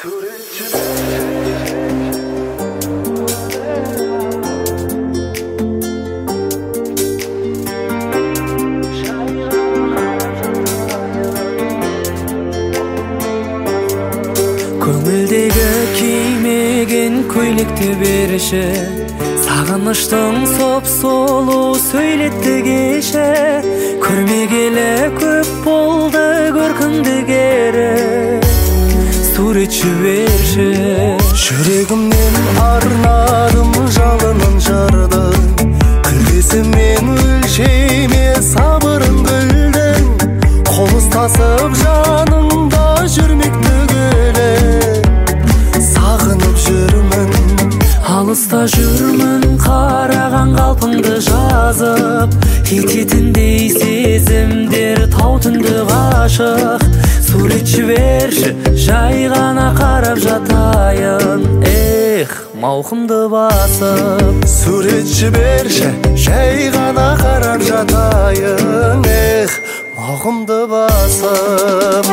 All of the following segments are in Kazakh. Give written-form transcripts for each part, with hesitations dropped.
Көңілдегі кимеген көйлекті берші, сағыныштың соп-солу сөйлетті кеше. Көрмегелі көп болды көркіңді кері, суретші берші. Жүрегімнен арнадым жалынын жарды, күлкісімен өлшеме сабырын гүлдің. Қол ұстасып жаныңда жүрмекті келе, сағынып жүрмін. Алыста жүрмін қараған қалпыңды жазып, кететіндей сезімдер тау түнді ғашық. Суретші берші, жай ғана қарап жатайын, мауқымды басып. Суретші берші, жай ғана қарап жатайын, мауқымды басып.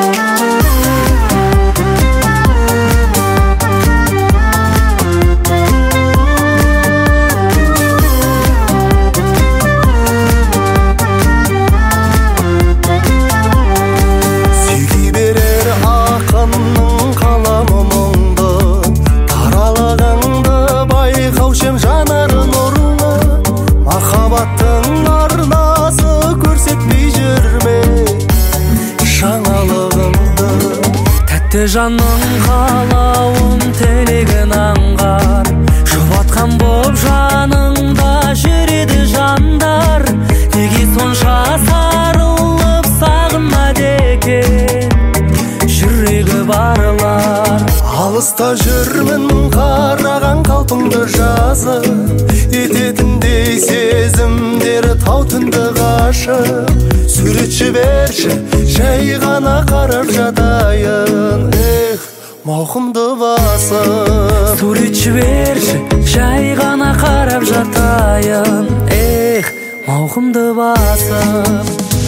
Жанарын ұрылы, махаббаттың арнасы көрсетпей жүрме жаңалығымды. Тәтті жанның қалауын тілегін аңғар, жұбатқан боп жаныңда жүреді жандар. Неге сонша сарылып сағынады екен жүрегі барлар. Алыста жүрмін қараған қалпыңды жазып, ететіндей сезімдер тау түнді ғашық. Суретші берші, жай ғана қарап жатайын, мауқымды басып. Суретші берші, жай ғана қарап жатайын, мауқымды басып.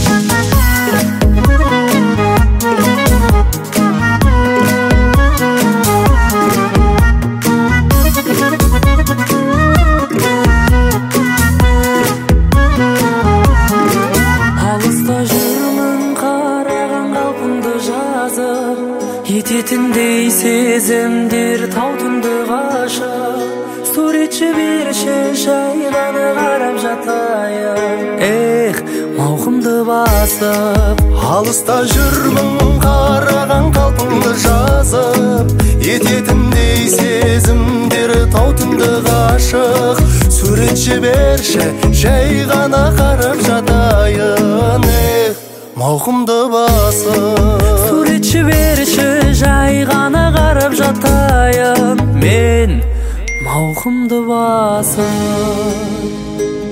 Ететіндей сезімдер тау түнді ғашық. Суретші берші, жай ғана қарап жатайын, мауқымды басып. Алыста жүрмін қараған қалпыңды жазып, ететіндей сезімдер тау түнді ғашық. Суретші берші, жай ғана қарап жатайын, мауқымды басып. Суретші берші, жай ғана қарап жатайын, мен мауқымды басып.